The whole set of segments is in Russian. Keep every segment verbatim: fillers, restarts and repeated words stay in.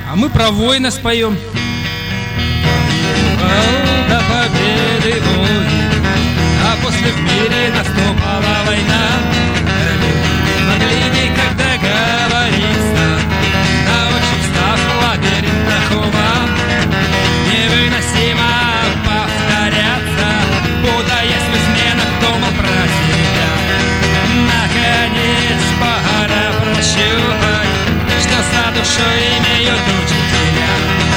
А мы про воина споем. До победы воин, а после в мире наступала война. Могли никогда договориться, научив ставку лабиринтах ума. Невыносимо повторяться, путаясь в изменах, думал про себя. Наконец пора прощупать, что за душой имеют учителя.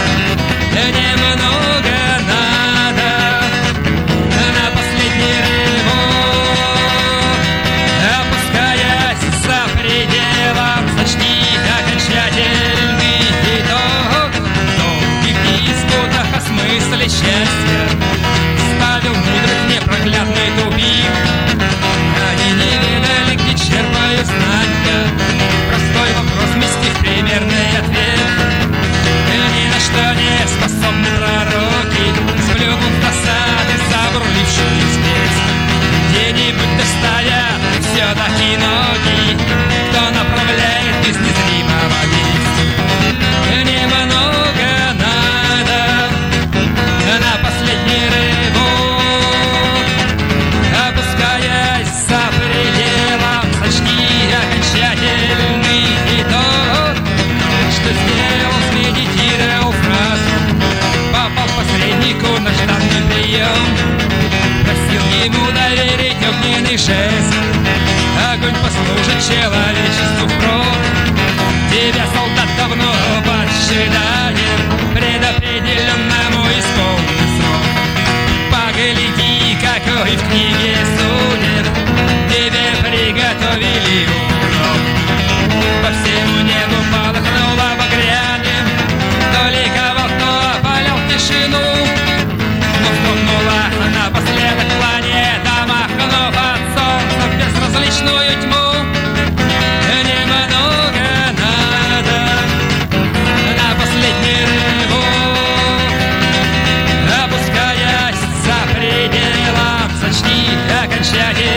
Немного надо на последний рывок, опускаясь за пределом, сочти окончательный итог. Долгий в диспутах о смысле счастья ставил мудрых непроглядный тупик. Они не ведали, где черпают знания. Простой вопрос, вместив примерный ответ. Ни на что не способны пророки, сплюнув досады, забурлившую спесь. Где-нибудь достоят все-таки ноги, кто направляет из незримого действия. Немного надо на последний рывок, опускаясь за пределом, сочти окончательный итог. Что сделал, смедитировал фразу, попал посреднику на штатный прием. Просил ему доверить огненный жест, огонь послужит человечеству впрок. Тебя, солдат, давно поджидаем, предопределенному исполнен срок. Погляди, какой в книге судеб тебе приготовили урок. По всему небу полыхнуло багряным, то ликовал, кто опалял тишину. Но вздрогнула напоследок планета, махнув от солнца в безразличную тьму. Немного надо на последний рывок, опускаясь за пределом, сочти окончательный